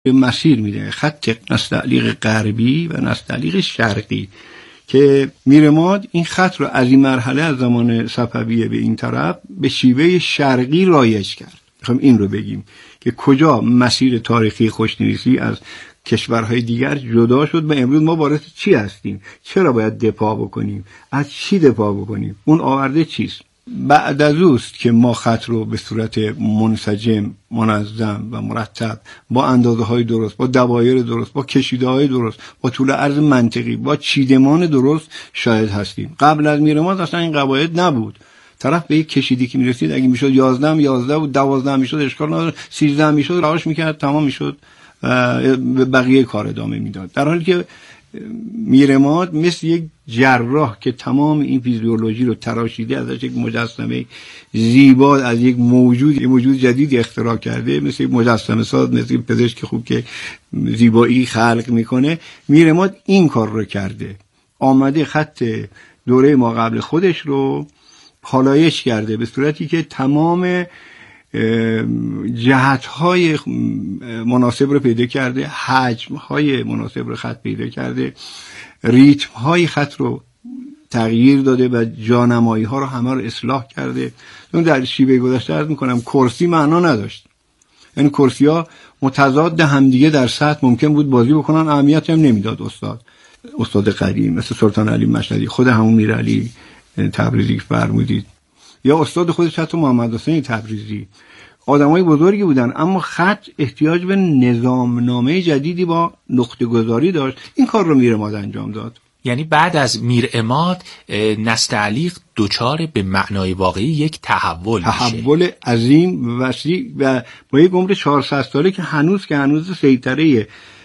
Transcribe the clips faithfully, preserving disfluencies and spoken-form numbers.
مسیر میده، خط نستعلیق غربی و نستعلیق شرقی که میرماد این خط رو از این مرحله از زمان صفویه به این طرف به شیوه شرقی رایج کرد. میخوام این رو بگیم که کجا مسیر تاریخی خوشنویسی از کشورهای دیگر جدا شد و امروز ما وارد چی هستیم، چرا باید دفاع بکنیم، از چی دفاع بکنیم، اون آورده چیست. بعد از اوست که ما خط رو به صورت منسجم، منظم و مرتب با اندازه های درست، با دوایر درست، با کشیده های درست، با طول عرض منطقی، با چیدمان درست شاهد هستیم. قبل از میرماد اصلا این قواعد نبود. طرف به یک کشیدی که میرسید اگه میشد یازده هم یازده بود، دوازده هم میشد اشکال نداشت، سیزده هم میشد رهاش میکرد، تمام میشد و بقیه کار ادامه میداد. در حالی که میرماد مثل یک جراح که تمام این فیزیولوژی رو تراشیده، ازش یک مجسمه زیبا از یک موجود یک موجود جدید اختراع کرده، مثل یک مجسمه ساز، مثل یک پزشک خوب که زیبایی خلق میکنه. میرماد این کار رو کرده، آمده خط دوره ما قبل خودش رو پالایش کرده به صورتی که تمام جهت‌های مناسب رو پیدا کرده، حجم‌های مناسب رو خط پیدا کرده، ریتم‌های خط رو تغییر داده و جانمایی‌ها رو همه رو اصلاح کرده. اون در شیوه گذشته عرض می‌کنم کرسی معنا نداشت، یعنی کرسی‌ها متضاد همدیگه در سطح ممکن بود بازی بکنن، اهمیت هم نمیداد استاد استاد قدیم مثل سلطان علی مشهدی، خود همون میرعلی تبریزی که فرمودید، یا استاد خودش حتی محمد حسین تبریزی، آدمای بزرگی بودن، اما خط احتیاج به نظامنامه جدیدی با نقطه گذاری داشت. این کار رو میرماد انجام داد. یعنی بعد از میرعماد نستعلیق دوچار به معنای واقعی یک تحول میشه، تحول عظیم وسیع و با یک عمر چهارصد ساله که هنوز که هنوز سیطره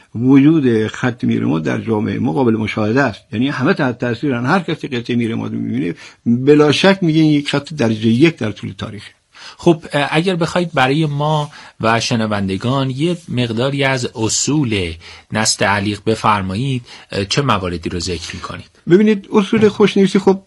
وجود خط میرماد در جامعه ما قابل مشاهده است. یعنی همه تحت تاثیرن، هر کسی قطعه میرماد رو میبینه بلا شک میگه یک خط درجه یک در طول تاریخ. خب اگر بخواید برای ما و شنوندگان یه مقداری از اصول نستعلیق بفرمایید، چه مواردی رو ذکر میکنید؟ ببینید اصول خوشنویسی خب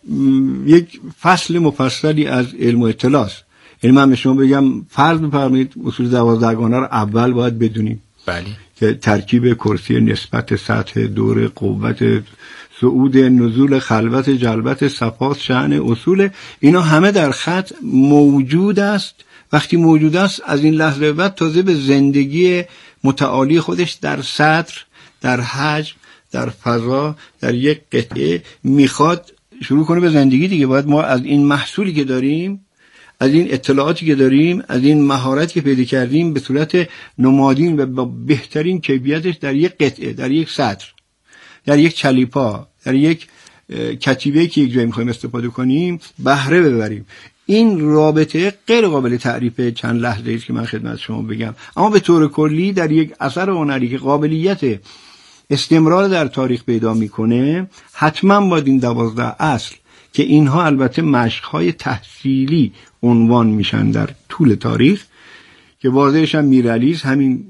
یک فصل مفصلی از علم و اطلاع است. یعنی من به شما بگم فرض بفرمایید اصول دوازدهگانه رو اول باید بدونیم. بله. که ترکیب کرسی، نسبت، سطح، دور، قوت، صعود، نزول، خلوت، جلبت، صفات، شأن، اصول، اینا همه در خط موجود است. وقتی موجود است از این لحظه بعد تازه به زندگی متعالی خودش در سطر، در حجم، در فضا، در یک قطعه میخواد شروع کنه به زندگی دیگه. باید ما از این محصولی که داریم، از این اطلاعاتی که داریم، از این مهارتی که پیدا کردیم به صورت نمادین و با بهترین کیفیتش در یک قطعه، در یک سطر، در یک چلیپا، در یک کتیبه که یک جایی میخوایم استفاده کنیم بهره ببریم. این رابطه غیر قابل تعریف چند لحظه است که من خدمت شما بگم، اما به طور کلی در یک اثر هنری که قابلیت استمرار در تاریخ پیدا میکنه حتما باید این دوازده اصل که اینها البته مشق‌های تحصیلی عنوان میشن در طول تاریخ که واضحش هم میرعلی همین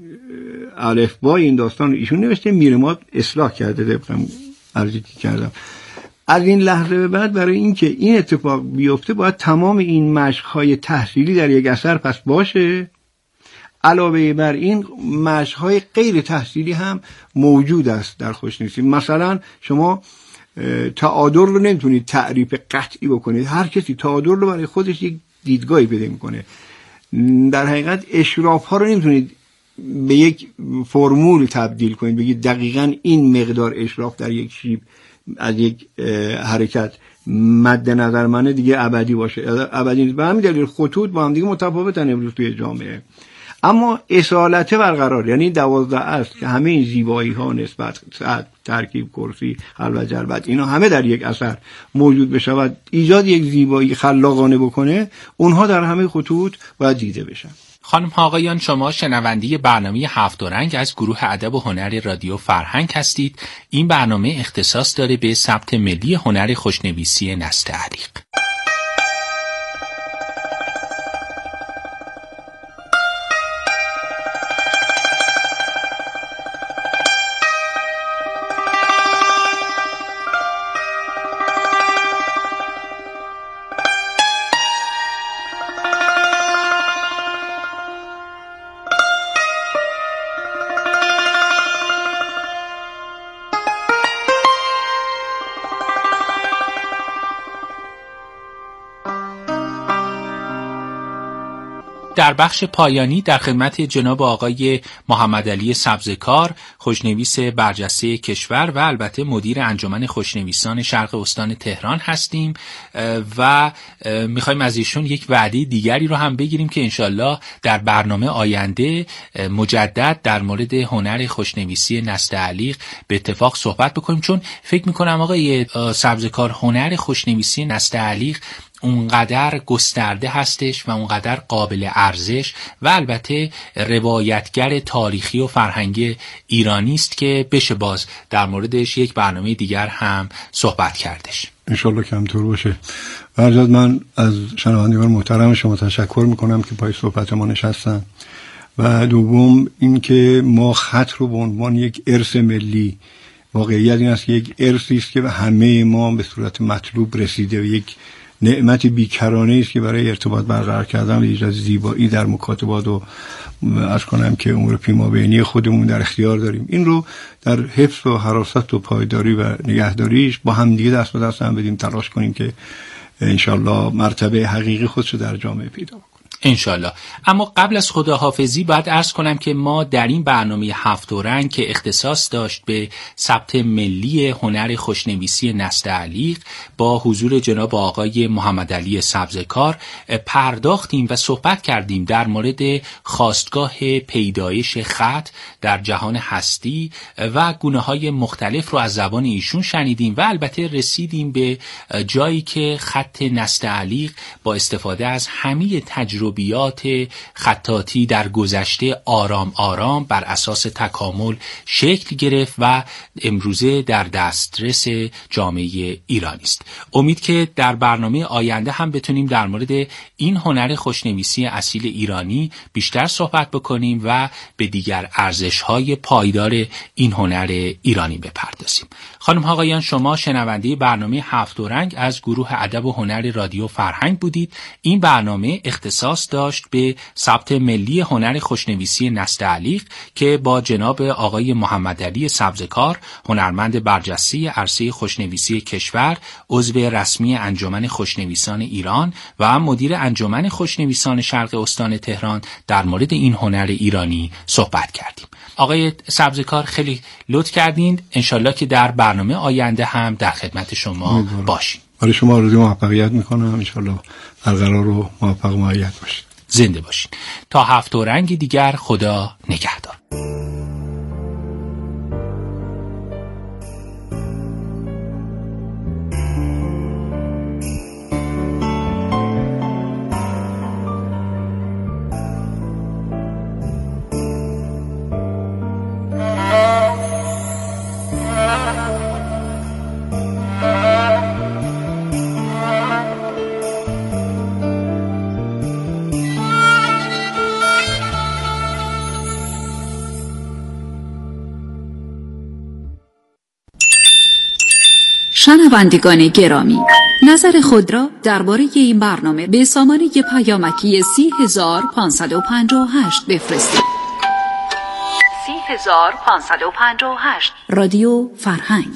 الفبای این داستان رو ایشون نوشته، میرماد اصلاح کرده طبقم عرضی که کردم. از این لحظه به بعد برای اینکه این اتفاق بیفته باید تمام این مشق‌های تحصیلی در یک اثر پس باشه. علاوه بر این مشق‌های غیر تحصیلی هم موجود است در خوشنویسی. مثلا شما تعادل رو نمیتونید تعریف قطعی بکنید، هر کسی تعادل رو برای خودش یک دیدگاهی پیدا میکنه. در حقیقت اشراف ها رو نمیتونید به یک فرمول تبدیل کنید، بگید دقیقاً این مقدار اشراف در یک شیب از یک حرکت مد نظر منه دیگه ابدی باشه، ابدی نیست. به همین دلیل خطوط با هم دیگه متفاوتن امروز توی جامعه، اما اصالت برقرار. یعنی دوازده است که همه این زیبایی ها، نسبت، ترکیب، کرسی، خلوت، جلبت، اینا همه در یک اثر موجود بشود، ایجاد یک زیبایی خلاقانه بکنه، اونها در همه خطوط باید دیده بشن. خانم ها آقایان، شما شنونده برنامه هفت رنگ از گروه ادب و هنر رادیو فرهنگ هستید. این برنامه اختصاص داره به ثبت ملی هنر خوشنویسی نستعلیق. در بخش پایانی در خدمت جناب آقای محمد علی سبزکار، خوشنویس برجسته کشور و البته مدیر انجمن خوشنویسان شرق استان تهران هستیم و میخوایم از ایشون یک وعده دیگری رو هم بگیریم که انشالله در برنامه آینده مجدد در مورد هنر خوشنویسی نستعلیق به اتفاق صحبت بکنیم، چون فکر میکنم آقای سبزکار هنر خوشنویسی نستعلیق اونقدر گسترده هستش و اونقدر قابل ارزش و البته روایتگر تاریخی و فرهنگی ایرانی است که بشه باز در موردش یک برنامه دیگر هم صحبت کردش. انشالله کمتر باشه. برجاد من از شنوندگان محترم شما تشکر میکنم که پای صحبت ما نشستن و دوم این که ما خط رو به عنوان یک ارث ملی، واقعیت این است که یک ارثی است که به همه ما به صورت مطلوب رسیده و یک نعمت بیکرانه است که برای ارتباط برقرار کردن و ایجاد زیبایی در مکاتبات و عرض کنم که امور پیمابینی خودمون در اختیار داریم. این رو در حفظ و حراست و پایداری و نگهداریش با هم دیگه دست به دست هم بدیم، تلاش کنیم که انشالله مرتبه حقیقی خودشو در جامعه پیدا کنیم انشالله. اما قبل از خداحافظی باید عرض کنم که ما در این برنامه هفت رنگ که اختصاص داشت به ثبت ملی هنر خوشنویسی نستعلیق با حضور جناب آقای محمد علی سبزکار پرداختیم و صحبت کردیم در مورد خاستگاه پیدایش خط در جهان هستی و گونه‌های مختلف رو از زبان ایشون شنیدیم و البته رسیدیم به جایی که خط نستعلیق با استفاده از همه تجربه بیات خطاطی در گذشته آرام آرام بر اساس تکامل شکل گرفت و امروزه در دسترس جامعه ایرانی است. امید که در برنامه آینده هم بتونیم در مورد این هنر خوشنویسی اصیل ایرانی بیشتر صحبت بکنیم و به دیگر ارزش‌های پایدار این هنر ایرانی بپردازیم. خانم ها آقایان، شما شنونده برنامه هفت رنگ از گروه ادب و هنر رادیو فرهنگ بودید. این برنامه اختصاص داشت به ثبت ملی هنر خوشنویسی نستعلیق که با جناب آقای محمد علی سبزکار، هنرمند برجسته عرصه خوشنویسی کشور، عضو رسمی انجمن خوشنویسان ایران و مدیر انجمن خوشنویسان شرق استان تهران در مورد این هنر ایرانی صحبت کردیم. آقای سبزکار خیلی لطف کردین. انشالله که در برنامه آینده هم در خدمت شما باشیم. برای شما آرزوی موفقیت میکنم. انشالله برقرار و موفق و مؤید باشید. زنده باشین. تا هفت رنگ دیگر، خدا نگهدار. شنوندگان گرامی، نظر خود را درباره این برنامه به سامانه پیامکی سی هزار پانصد و پنجاه و هشت بفرستید. سی هزار پانصد و پنجاه و هشت رادیو فرهنگ.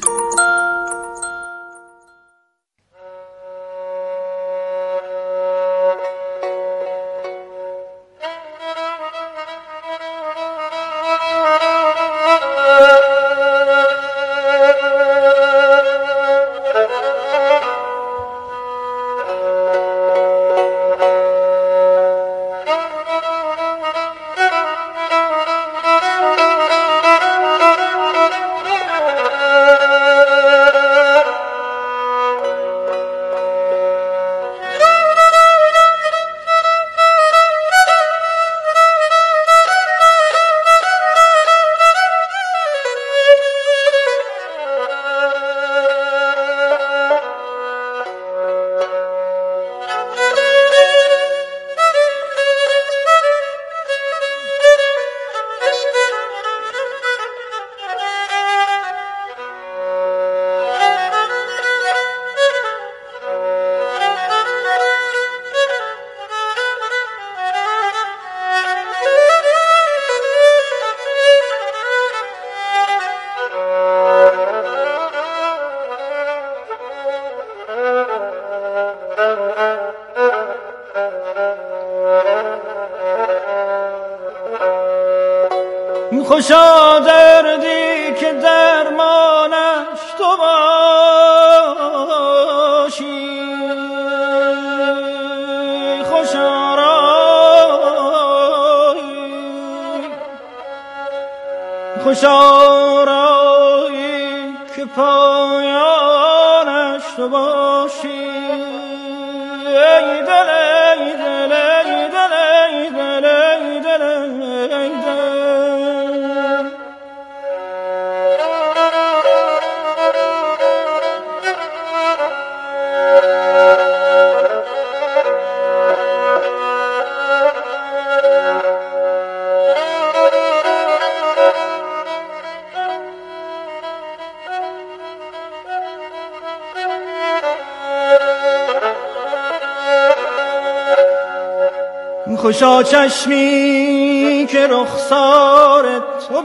خوشا دردی که درمانش تو باشی، خوشا رایی، خوشا رایی که پایانش تو باشی. ای دل ای دل ای دل ای دل ای دل ای دل. خوشا چشمی که رخسار تو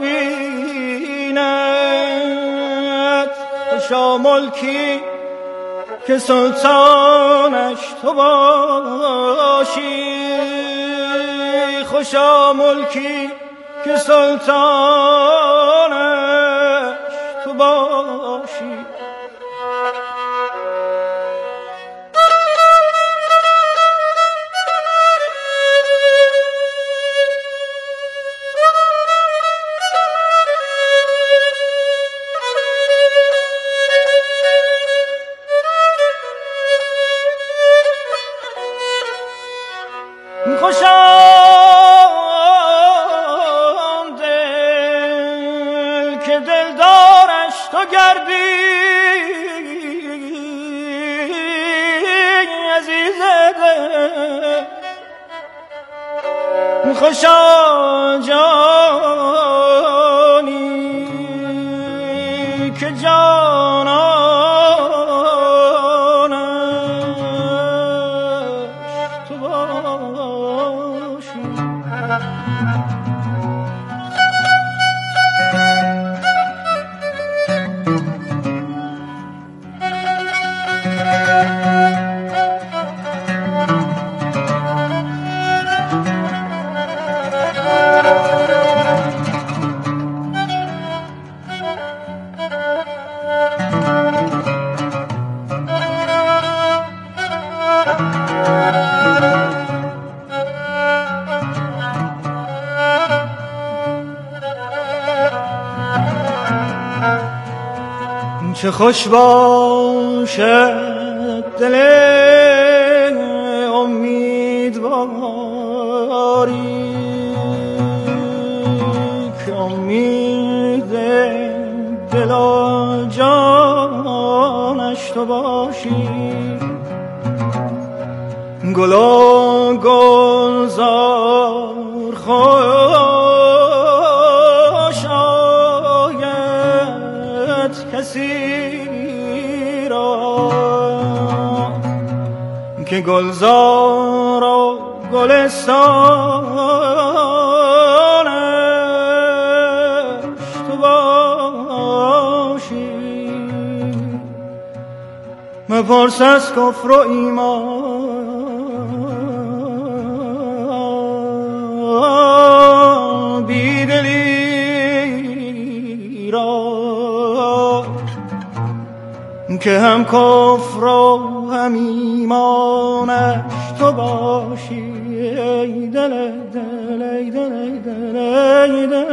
بیند، خوشا ملکی که سلطانش تو باشی، خوشا ملکی که سلطانش تو باشی. خوشم دل که دلدارش تو گردی، عزیز دل. خوشا جانی که جانانش تو باشی. چه خوش باشد دل امیدواری که امید دل و جانش تو باشی. گل و گلزار خوش آید کسی را که گلزار و گلستانش تو باشی. مپرس از کفر و ایمان بیدلی را که هم کفر و هم ایمانش تو باشی. ای دل دل ای دل ای دل ای دل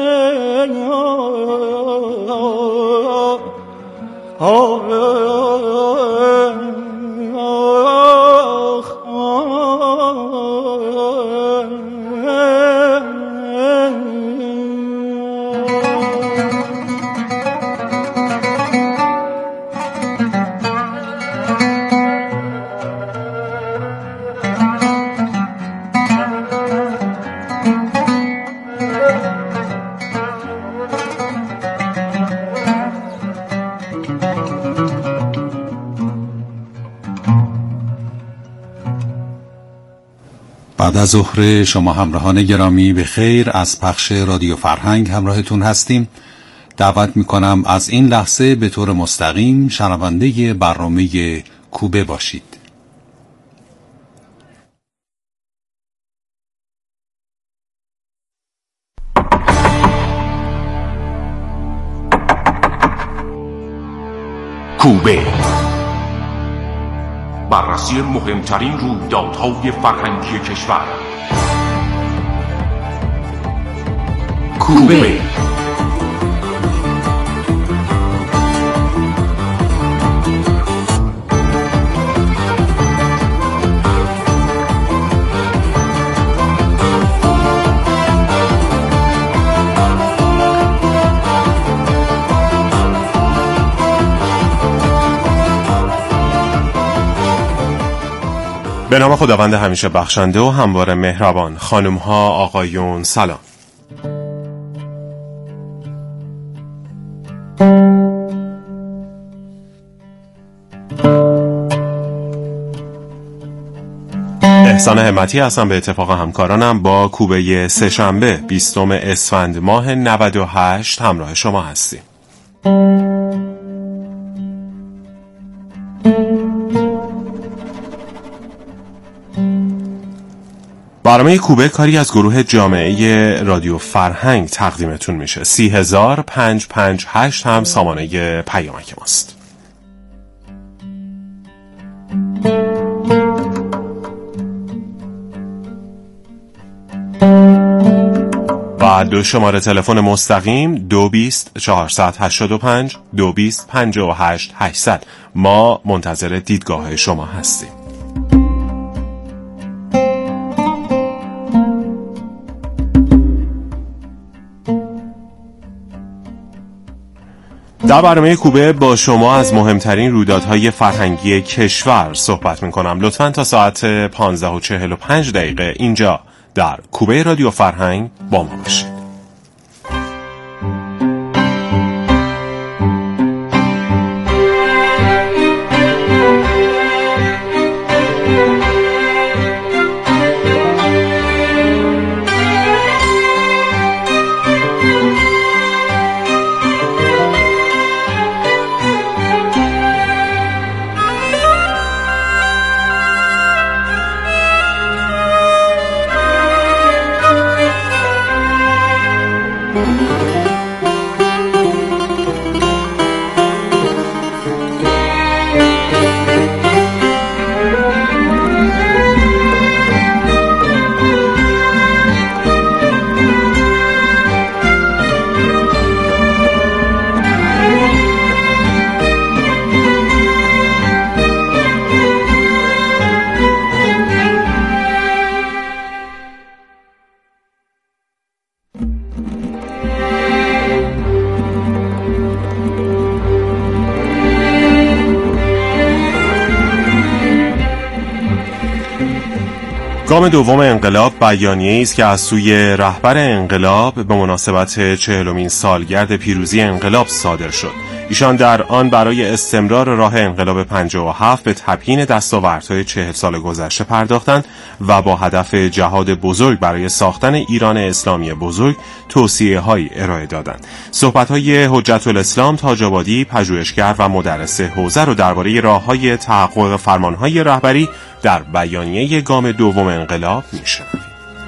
بعد از ظهر شما همراهان گرامی به خیر از پخش رادیو فرهنگ همراهتون هستیم. دعوت میکنم از این لحظه به طور مستقیم شنونده برنامه کوبه باشید. کوبه، بررسی مهمترین رویدادهای فرهنگی کشور. کوبه. به نام خداوند همیشه بخشنده و همواره مهربان. خانم ها، آقایون، سلام. احسان همتی هستم، به اتفاق همکارانم با کوبه سه‌شنبه بیستم اسفند ماه نود و هشت همراه شما هستیم. برنامه کوبه کاری از گروه جامعه رادیو فرهنگ تقدیمتون میشه. سی هزار پنج پنج هشت هم سامانه پیامک ماست. و دو شماره تلفن مستقیم دو بیست چهارصد هشتاد و پنج دو بیست پنجاه و هشت هشتصد. ما منتظر دیدگاه شما هستیم. در برنامه کوبه با شما از مهمترین رویدادهای فرهنگی کشور صحبت میکنم. لطفاً تا ساعت پانزده و چهل و پنج دقیقه اینجا در کوبه رادیو فرهنگ با ما باشید. گام دوم انقلاب بیانیه‌ای است که از سوی رهبر انقلاب به مناسبت چهلمین سالگرد پیروزی انقلاب صادر شد. ایشان در آن برای استمرار راه انقلاب پنجاه و هفت به تبیین دستاوردهای چهل سال گذشته پرداختند و با هدف جهاد بزرگ برای ساختن ایران اسلامی بزرگ توصیه‌هایی ارائه دادند. صحبت‌های حجت الاسلام تاج‌آبادی، پژوهشگر و مدرس حوزه را درباره راه‌های تحقق فرمان‌های رهبری در بیانیه گام دوم انقلاب می‌شنویم.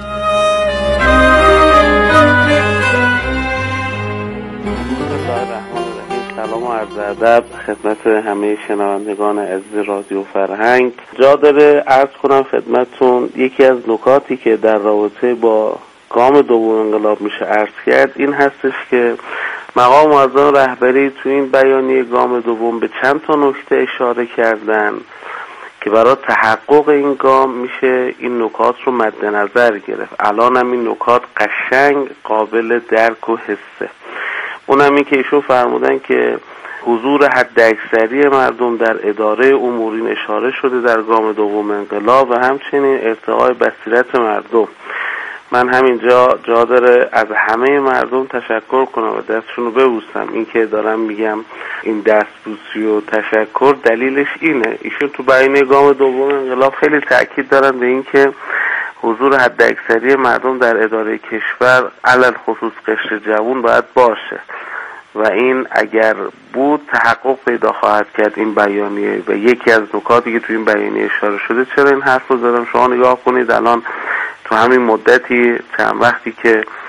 سلام و عرض ادب خدمت همه شنوندگان عزیز رادیو فرهنگ. جا داره عرض کنم خدمتتون یکی از نکاتی که در رابطه با گام دوم انقلاب میشه عرض کرد این هستش که مقام معظم رهبری تو این بیانیه گام دوم به چند تا نکته اشاره کردن که برای تحقق این گام میشه این نکات رو مد نظر گرفت. الان هم این نکات قشنگ قابل درک و حسه. اونم این که ایشون فرمودن که حضور حد اکثری مردم در اداره امورین اشاره شده در گام دوم انقلاب و همچنین ارتقای بصیرت مردم. من همینجا جا داره از همه مردم تشکر کنم و دستشون رو ببوسم. این که دارم میگم این دستبوسی و تشکر دلیلش اینه. ایشون تو بیانیه گام دوم انقلاب خیلی تأکید دارن به این که حضور حد اکثری مردم در اداره کشور علل خصوص قشر جوان باید باشه و این اگر بود تحقق پیدا خواهد کرد این بیانیه. و یکی از نکاتی که تو این بیانیه اشاره شده، چرا این حرف رو زدم، شما نگاه کنید الان تو همین مدتی چند وقتی که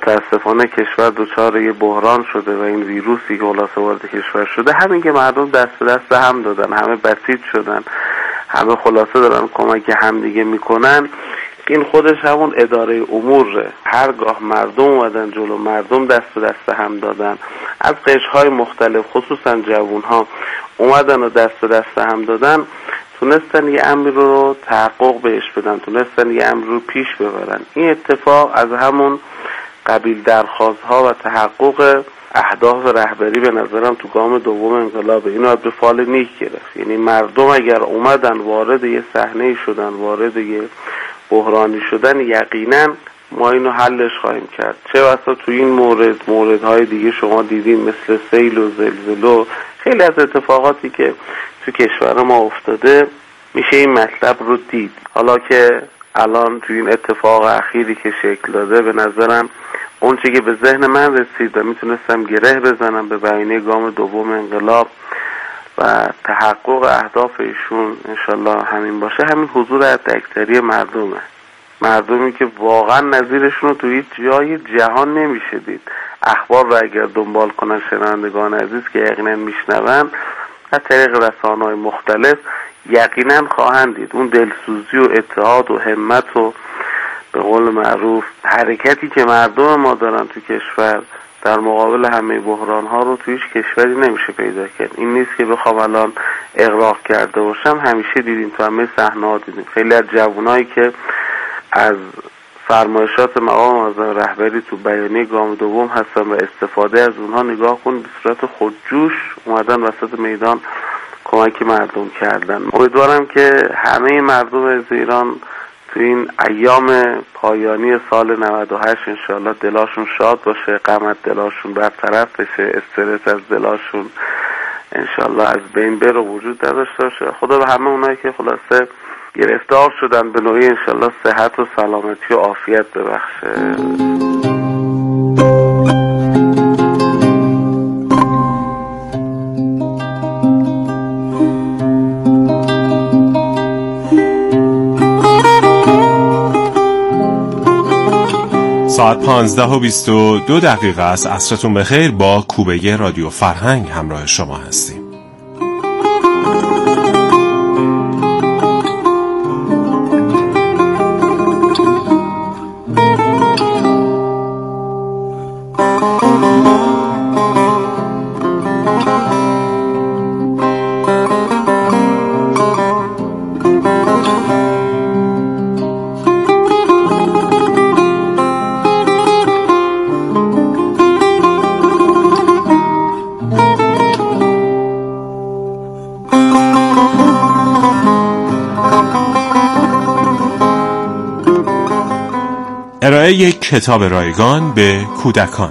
متاسفانه کشور دچار یه بحران شده و این ویروسی که خلاصه وارد کشور شده، همین که مردم دست به دست هم دادن، همه بسیط شدن، همه خلاصه دارن کمک همدیگه میکنن، این خودش همون اداره اموره. هرگاه مردم اومدن جلو، مردم دست به دست هم دادن، از قشرهای مختلف خصوصا جوانها اومدن و دست به دست هم دادن، تونستن یه امر رو تحقق بهش بدن، تونستن یه امر رو پیش ببرن. این اتفاق از همون قبیل درخواست‌ها و تحقق اهداف رهبری به نظرم تو گام دوم انقلاب اینو به فال نیک گرفت. یعنی مردم اگر اومدن وارد یه صحنه شدن، وارد یه بحرانی شدن، یقینا ما اینو حلش خواهیم کرد. چه بسا تو این مورد موردهای دیگه شما دیدین مثل سیل و زلزله و خیلی از اتفاقاتی که تو کشور ما افتاده میشه این مطلب رو دید. حالا که الان تو این اتفاق اخیری که شکل داده به نظرم اون چیزی که به ذهن من رسید و میتونستم گره بزنم به بیانیه گام دوم انقلاب و تحقق اهداف ایشون انشالله همین باشه، همین حضور حداکثری مردمه. مردمی که واقعا نظیرشون رو تو هیچ جای جهان نمیشه دید. اخبار رو اگر دنبال کنن شنوندگان عزیز که یقینا میشنون از طریق رسانه‌های مختلف، یقینا خواهند دید اون دلسوزی و اتحاد و همت و به قول معروف حرکتی که مردم ما دارن تو کشور در مقابل همه بحران ها رو تو هیچ کشوری نمیشه پیدا کرد. این نیست که بخوام الان اغراق کرده باشم، همیشه دیدیم تو همه صحنه ها دیدیم خیلی از جوانایی که از فرمایشات مقام معظم رهبری تو بیانیه گام دوم هستن و استفاده از اونها نگاه کن به صورت خودجوش اومدن وسط میدان کمک مردم کردن. امیدوارم که همه مردم از ایران تو این ایام پایانی سال نود و هشت انشاءالله دلاشون شاد باشه، غم از دلاشون برطرف بشه، استرس از دلاشون انشاءالله از بین بره و وجود نداشته باشه. خدا به همه اونایی که خلاصه گرفتار شدن به نوعی انشاءالله صحت و سلامتی و عافیت ببخشه. ساعت پانزده و بیست و دو دقیقه است. عصرتون بخیر. با کوبه رادیو فرهنگ همراه شما هستیم. ارائه یک کتاب رایگان به کودکان.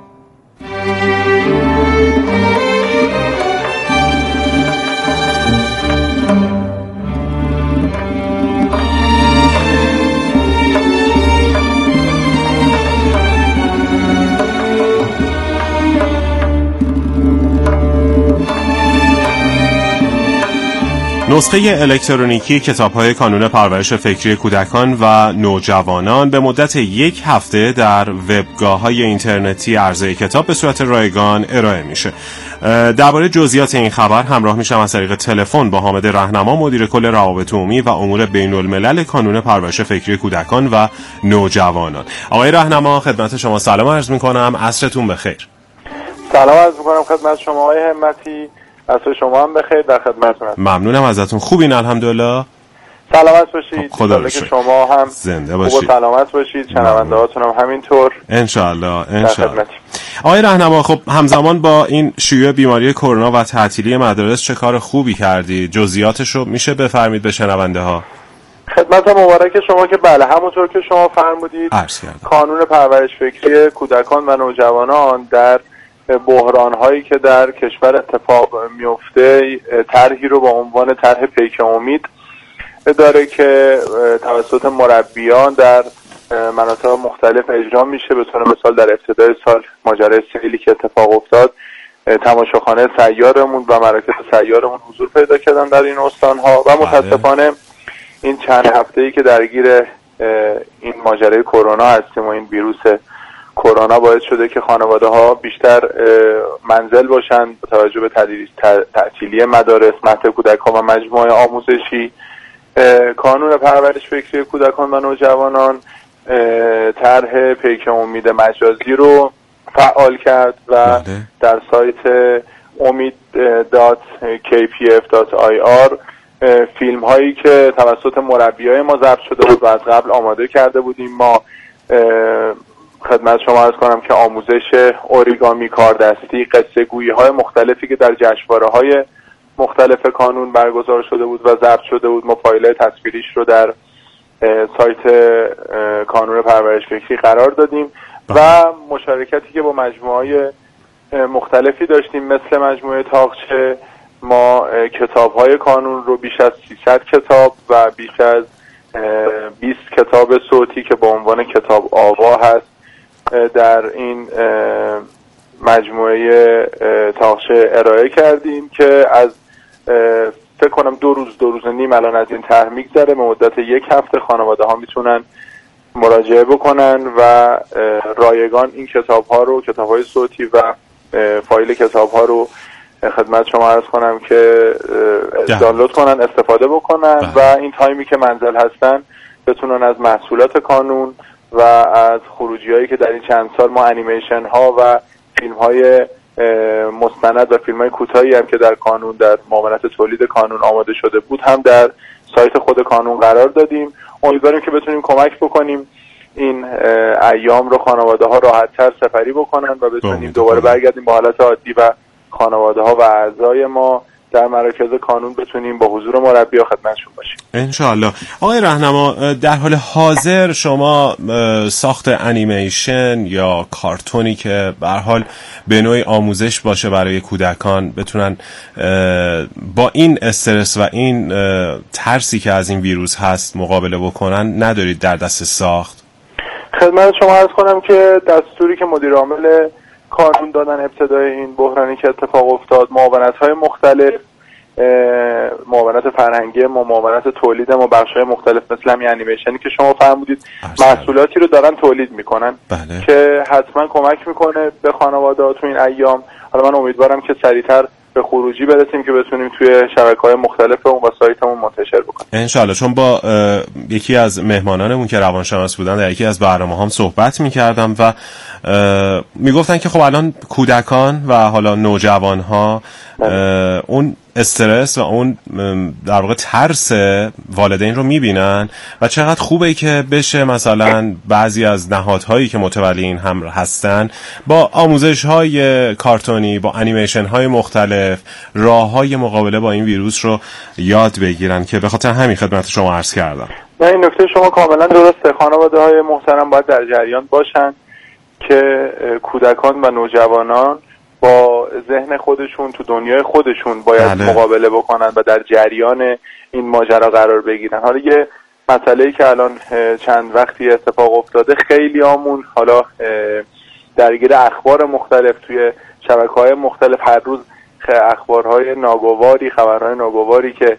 نسخه الکترونیکی کتاب‌های کانون پرورش فکری کودکان و نوجوانان به مدت یک هفته در وبگاه‌های اینترنتی عرضه کتاب به صورت رایگان ارائه میشه. درباره جزئیات این خبر همراه میشم از طریق تلفن با حامد رهنما، مدیر کل روابط عمومی و امور بین‌الملل کانون پرورش فکری کودکان و نوجوانان. آقای رهنما خدمت شما سلام عرض می‌کنم. عصرتون بخیر. سلام عرض می‌کنم خدمت شما آقای همتی. عصر شما هم بخیر، در خدمتتونم. ممنونم ازتون. خوبین الحمدلله؟ سلامت باشید. خدا رو شکر. شما هم زنده باشید. خوب و سلامت باشید. شنونده‌هاتون هم همینطور. ان شاء الله ان شاء الله. آقای رهنما، خب همزمان با این شیوع بیماری کرونا و تعطیلی مدارس چه کار خوبی کردید؟ جزئیاتش رو میشه بفرمایید به شنونده‌ها؟ خدمت مبارک شما که بله همونطور که شما فرمودید کانون پرورش فکری کودکان و نوجوانان در بحران هایی که در کشور اتفاق میفته طرحی رو با عنوان طرح پیک امید داره که توسط مربیان در مناطق مختلف اجرا میشه. به طور مثال در ابتدای سال ماجرای سیلی که اتفاق افتاد، تماشاخانه سیارمون و مراکز سیارمون حضور پیدا کردن در این استانها و متاسفانه این چند هفته‌ای که درگیر این ماجرای کرونا هستیم و این ویروس کرونا باعث شده که خانواده ها بیشتر منزل باشن با توجه به تعطیلی مدارس، مهد کودکان و مجموعه آموزشی. کانون پرورش فکری کودکان و نوجوانان طرح پیک امید مجازی رو فعال کرد و در سایت امید دات کی پی اف دات آی آر فیلم هایی که توسط مربیای ما ضبط شده بود و از قبل آماده کرده بودیم ما خدمت شما عرض کنم که آموزش اوریگامی، کاردستی، قصه گویی های مختلفی که در جشنواره های مختلف کانون برگزار شده بود و ضبط شده بود، ما فایل تصویریش رو در سایت کانون پرورش فکری قرار دادیم و مشارکتی که با مجموعه مختلفی داشتیم مثل مجموعه تاقچه. ما کتاب‌های کانون رو بیش از سیصد کتاب و بیش از بیست کتاب صوتی که با عنوان کتاب آوا هست در این مجموعه تاقچه ارائه کردیم که از فکر کنم دو روز دو روز نیم الان از این طرح میگذره. به مدت یک هفته خانواده ها میتونن مراجعه بکنن و رایگان این کتاب ها رو، کتاب های صوتی و فایل کتاب ها رو خدمت شما عرض کنم که دانلود کنن، استفاده بکنن و این تایمی که منزل هستن بتونن از محصولات کانون و از خروجی هایی که در این چند سال ما انیمیشن ها و فیلم های مستند و فیلم های کوتاهی هم که در کانون در معاونت تولید کانون آماده شده بود هم در سایت خود کانون قرار دادیم. امیدواریم که بتونیم کمک بکنیم این ایام رو خانواده ها راحت تر سپری بکنن و بتونیم دوباره برگردیم به حالت عادی و خانواده ها و اعضای ما در مراکز کانون بتونیم با حضور مربی خدمتشون باشیم انشاءالله. آقای راهنما، در حال حاضر شما ساخت انیمیشن یا کارتونی که به هر حال به نوعی آموزش باشه برای کودکان بتونن با این استرس و این ترسی که از این ویروس هست مقابله بکنن ندارید در دست ساخت؟ خدمت شما عرض کنم که دستوری که مدیر عامل کانون دادن ابتدای این بحرانی که اتفاق افتاد، معاونت‌های مختلف، معاونت فرهنگی ما، معاونت تولید ما، بخش‌های مختلف مثل همین انیمیشنی که شما فرمودید محصولاتی رو دارن تولید میکنن بله. که حتما کمک میکنه به خانواده‌ها تو این ایام. حالا من امیدوارم که سریعتر به خروجی برسیم که بتونیم توی شبکه‌های مختلف اون و سایتمون منتشر بکنیم انشالله. چون با یکی از مهمانانمون که روانشناس بودن در یکی از برنامه هم صحبت میکردم و میگفتن که خب الان کودکان و حالا نوجوان ها اون استرس و اون در واقع ترس والدین رو میبینن و چقدر خوبه که بشه مثلا بعضی از نهادهایی که متولی این هم هستن با آموزش های کارتونی، با انیمیشن های مختلف راه های مقابله با این ویروس رو یاد بگیرن که به خاطر همین خدمت شما عرض کردم. نه این نکته شما کاملا درسته. خانواده های محترم باید در جریان باشن که کودکان و نوجوانان با ذهن خودشون تو دنیای خودشون باید بله. مقابله بکنن و در جریان این ماجرا قرار بگیرن. حالا یه مسئله‌ای که الان چند وقتی اتفاق افتاده، خیلی آمون حالا درگیر اخبار مختلف توی شبکه‌های مختلف هر روز اخبارهای ناگواری، خبرهای ناگواری که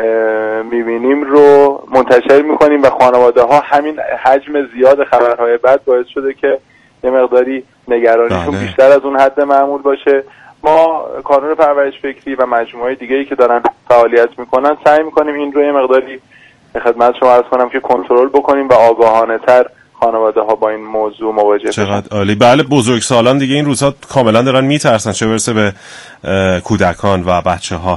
میبینیم رو منتشر میکنیم و خانواده ها همین حجم زیاد خبرهای بد باعث شده که یه مقداری نگرانیشون بله. بیشتر از اون حد معمول باشه. ما کانون پرورش فکری و مجموعه دیگه‌ای که دارن فعالیت میکنن سعی میکنیم این رو یه مقداری خدمت شما عرض کنم که کنترل بکنیم و آگاهانه تر خانواده ها با این موضوع مواجه بشن. چقدر عالی. بله بزرگسالان دیگه این روزها کاملا دارن میترسن چه برسه به کودکان و بچه ها.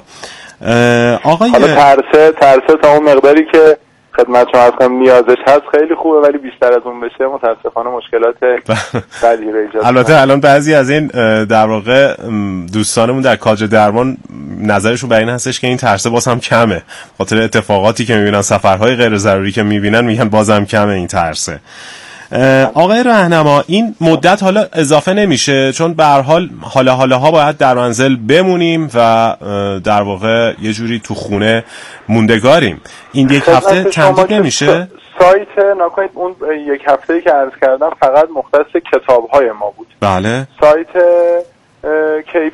آقای حالا ترسه ترسه تا اون مقداری که خدمت شما عرض کنم نیازش هست خیلی خوبه، ولی بیشتر از اون بشه متاسفانه مشکلات بدی رو ایجاد. البته الان بعضی از این در واقع دوستانمون در کادر درمان نظرشون بر این هستش که این ترسه باز هم کمه، خاطر اتفاقاتی که میبینن، سفرهای غیر ضروری که میبینن، میگن بازم کمه این ترسه. آقای راهنما این مدت حالا اضافه نمیشه چون به هر حال حالا حالا ها باید در منزل بمونیم و در واقع یه جوری تو خونه موندگاریم، این یک هفته تمدید نمیشه؟ سایت نکنید اون یک هفته‌ای که عرض کردم فقط مختص کتاب‌های ما بود. بله. سایت کی